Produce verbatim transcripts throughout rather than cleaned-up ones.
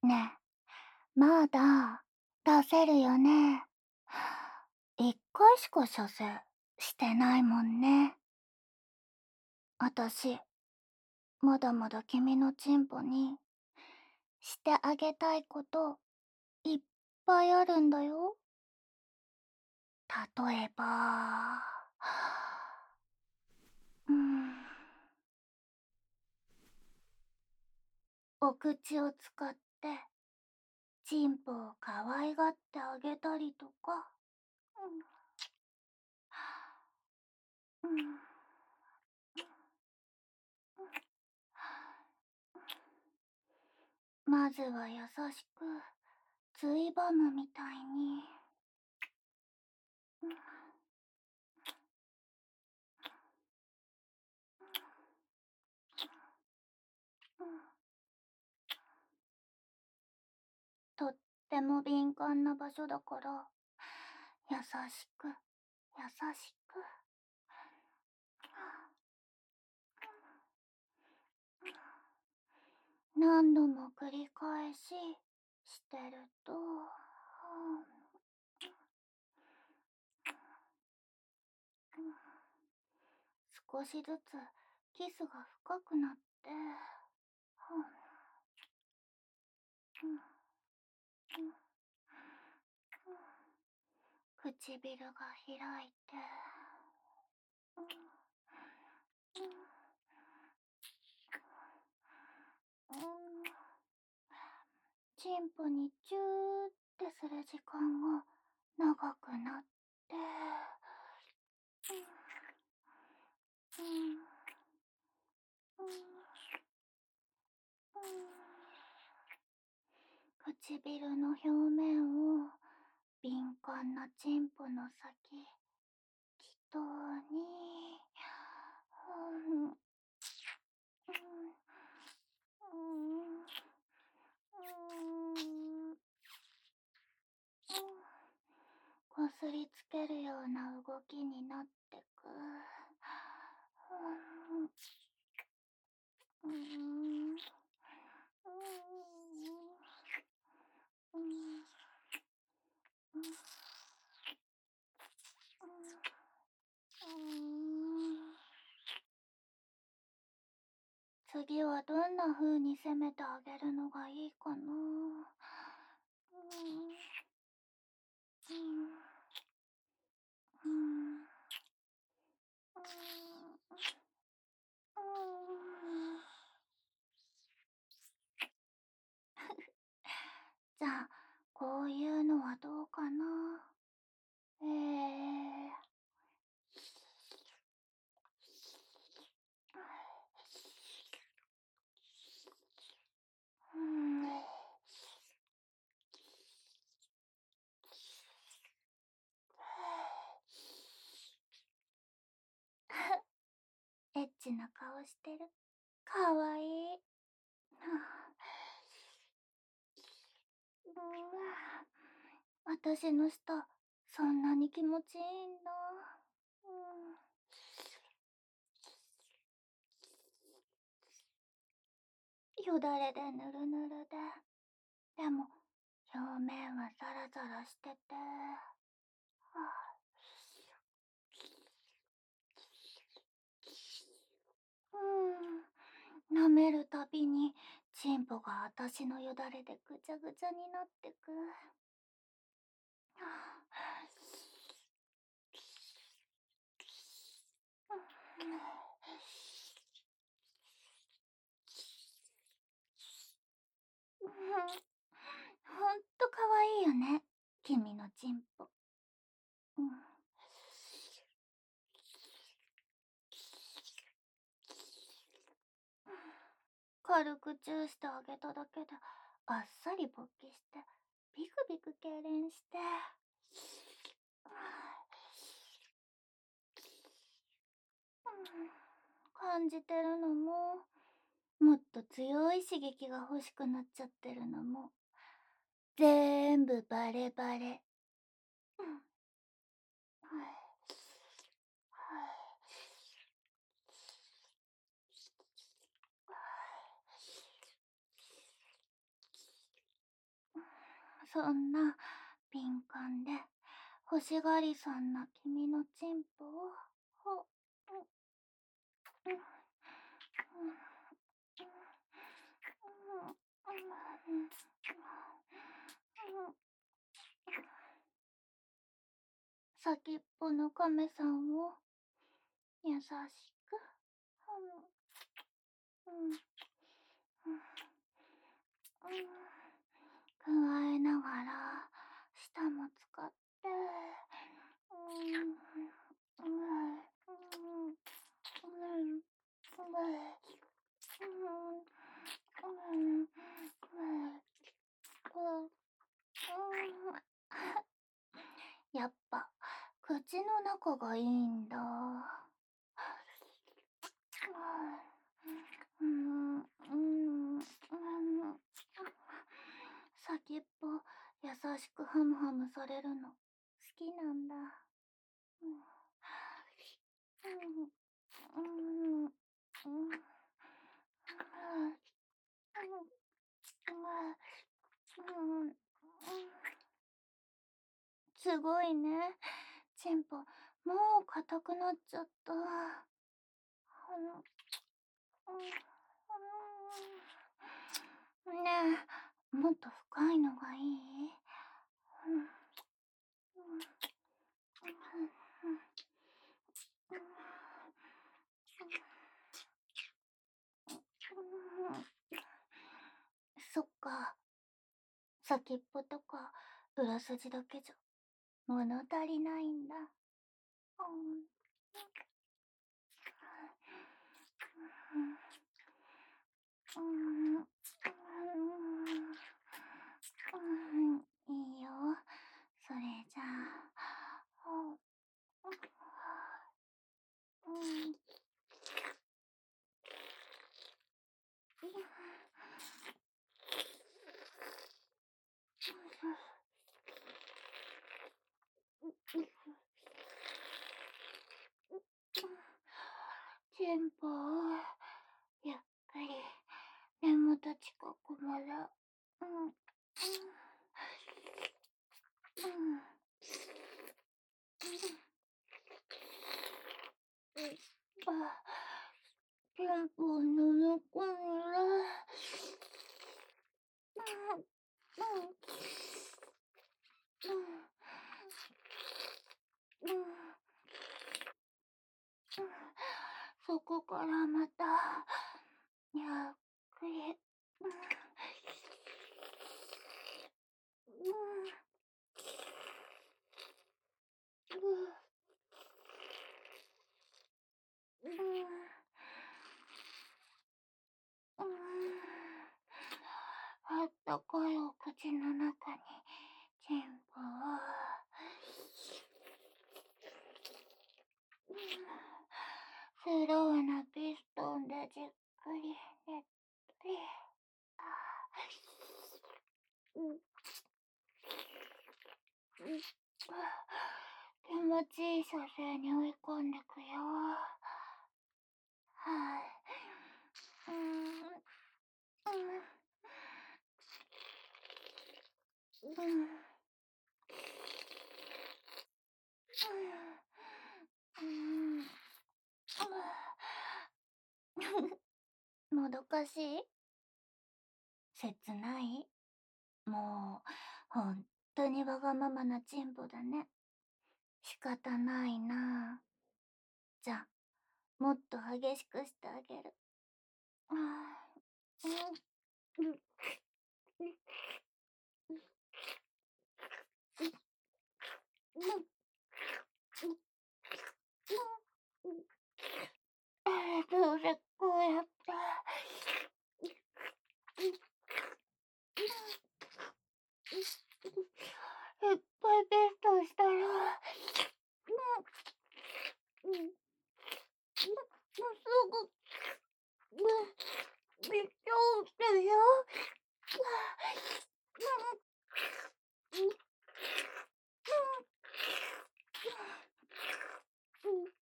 ねえ、まだ出せるよね。一回しか射精してないもんね。あたし、まだまだ君のチンポにしてあげたいこといっぱいあるんだよ。例えば、うん、お口を使ってチンポを可愛がってあげたりとか、うん、うん、まずは優しくついばむみたいに、うん、うん、とっても敏感な場所だから優しく優しく、何度も繰り返ししてると、少しずつキスが深くなって、唇が開いて、チンポにチューってする時間が長くなって、唇の表面を敏感なチンポの先、気筒に、うんうんうんこすりつけるような動きになってく。うんうん次はどんな風に攻めてあげるのがいいかな。じゃあこういうのはどうかな。えー、うんエッチな顔してる。かわいい。私の舌そんなに気持ちいいんだ。よだれでぬるぬるで、でも表面はザラザラしてて、うん、舐めるたびにチンポが私のよだれでぐちゃぐちゃになってく。ほんとかわいいよね、君のチンポ。うん、軽くチューしてあげただけであっさり勃起してビクビク痙攣して、感じてるのも、もっと強い刺激が欲しくなっちゃってるのも、ぜーんぶバレバレ。 そんな敏感で欲しがりさんな君のチンポを、ほ、うん、うん、先っぽの亀さんを優しく、うん、うん、加えながら舌も使って、うん、うん、うん、うん、やっぱ口の中がいいんだ。うん、うん、うん、先っぽ優しくハムハムされるの好きなんだ。うん、うん、うん、うん、うん、すごいね。チンポ、もう硬くなっちゃった。あの、うん、ねえ、もっと深いのがいい？うん、うん、そっか、先っぽとか裏筋だけじゃ物足りないんだ。うん、うん、うん、うん、いいよ。それじゃあ、うん、チンポ、ゆっくり根元近くまで、うん、うん、うん、あ、チンポを飲み込んで、うん、うん、うん、うん、そこからまた、ゆっくり、うん、うん、うん、うん、うん、あったかいお口の中にチンポを、うん、スローなピストンでじっくりねっとり、あ、うん、うん、気持ちいい射精に追い込んでくよ。はい、うん、うん、うん、うん、うん、もどかしい？切ない？もう、ほんとにわがままなチンポだね。仕方ないな。じゃあ、もっと激しくしてあげる。あー、うん、うん、うん、うん、あー、どうせこうやって、いっぱいベストしたら、うん、うん、うん、すぐ、うん、めっちゃ起きてるよ。うん、うん、うん、うん、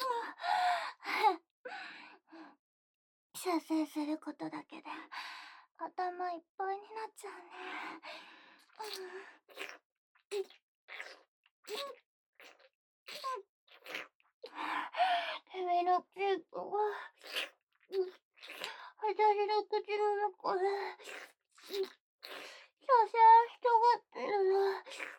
射精することだけで頭いっぱいになっちゃうね。君のチークが私の口の中でささ広がってるの。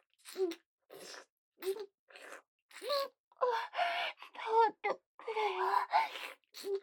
伝わってくるよ。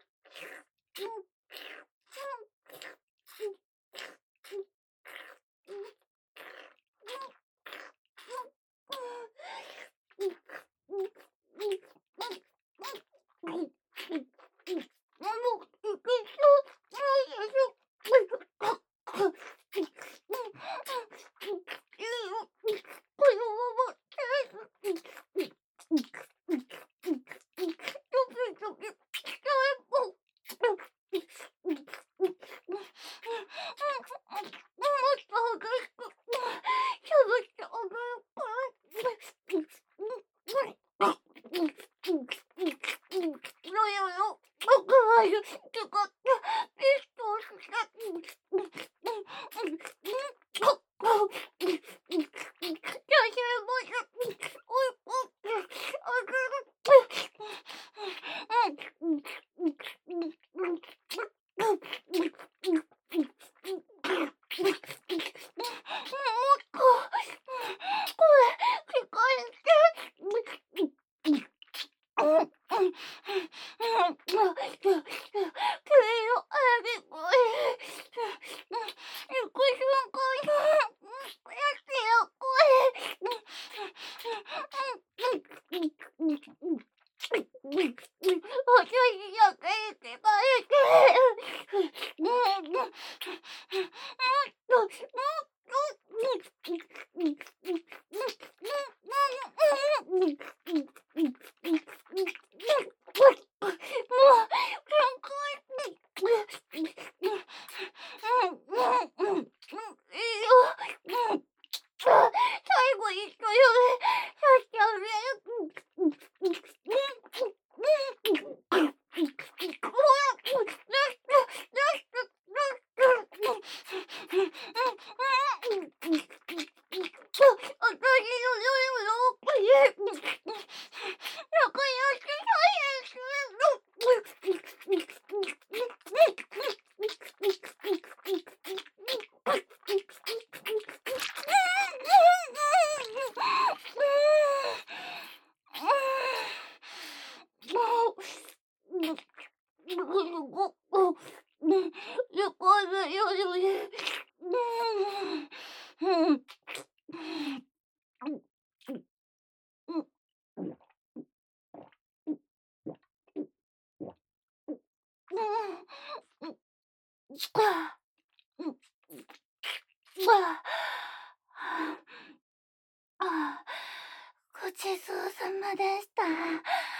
ごちそうさまでした。